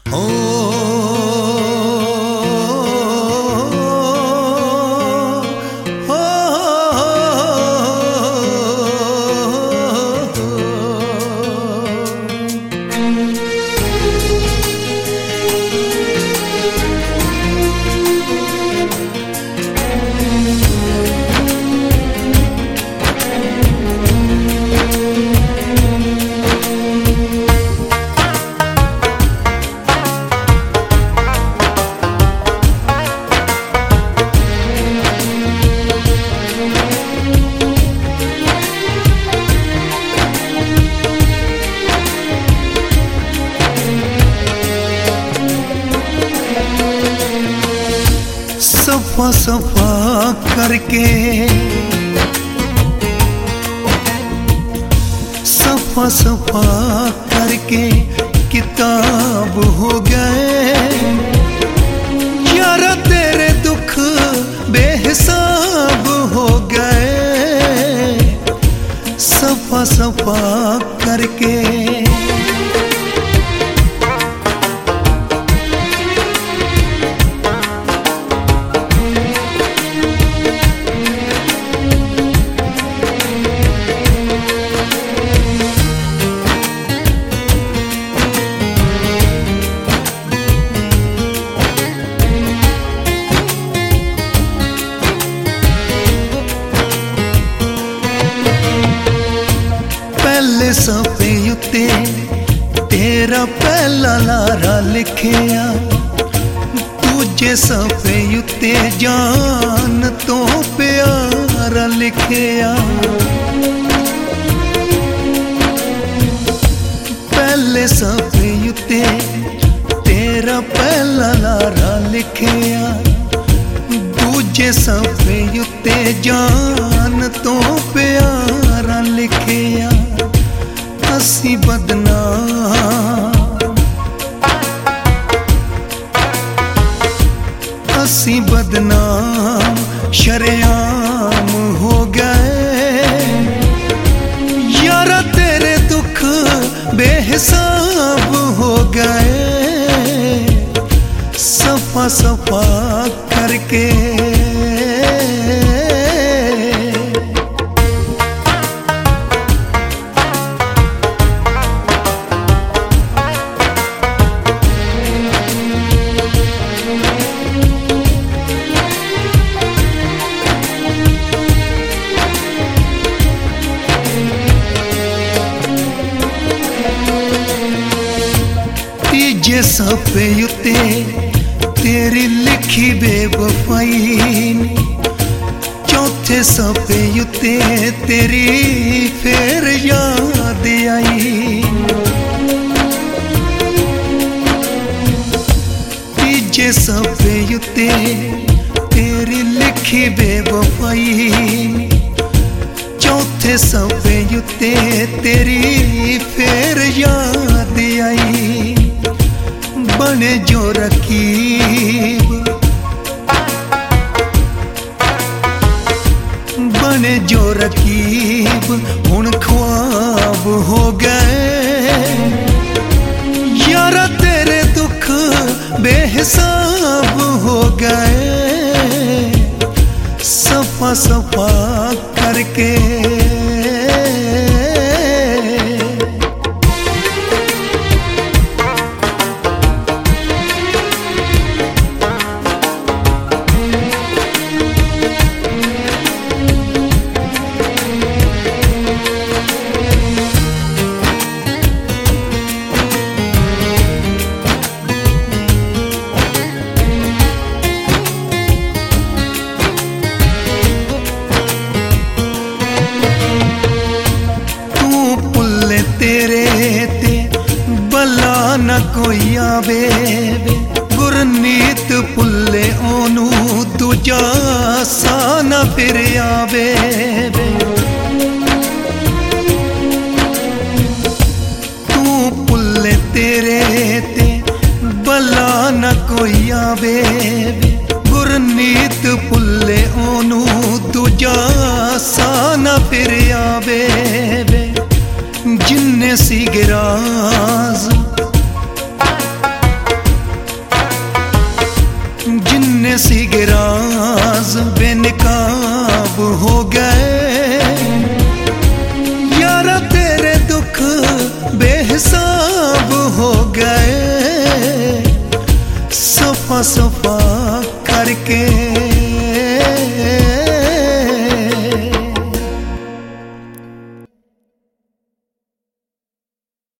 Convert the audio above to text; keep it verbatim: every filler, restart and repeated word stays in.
सफा सफा करके सफा सफा करके किताब हो गए यारा, तेरे दुख बेहिसाब हो गए। सफा सफा करके पहले सफे उत्ते तेरा पहला लारा लिखिया, दूजे सफे उत्ते जान तो प्यारा लिखिया। पहले सफे उत्ते तेरा पहला लारा लिखिया, दूजे सफे उत्ते जान तो प्यारा लिखिया। असी बदनाम असी बदनाम शरेआम हो गए यारा, तेरे दुख बेहिसाब हो गए। सफा सफा करके तीजे सफे उत्ते तेरी लिखी बेवफाई, चौथे सफे उत्ते तेरी फिर याद आई। तीजे सफे उत्ते तेरी लिखी बेवफाई, चौथे सफे उत्ते तेरी फिर याद आई। बने जो रकीब बने जो रकीब हुण ख्वाब हो गए यारा, तेरे दुख बेहिसाब हो गए। सफा सफा करके न कोई आवे, गुरनीत पुल्ले ओनू दूजा सा न फिर आवे। तू पुल्ले तेरे ते भला न कोई आवे, गुरनीत पुल्ले ओनू दूजा सा न फिर आवे। जिन्ने सी गिराज बेनकाब हो गए। यारा तेरे दुख बेहिसाब हो गए। सफा सफा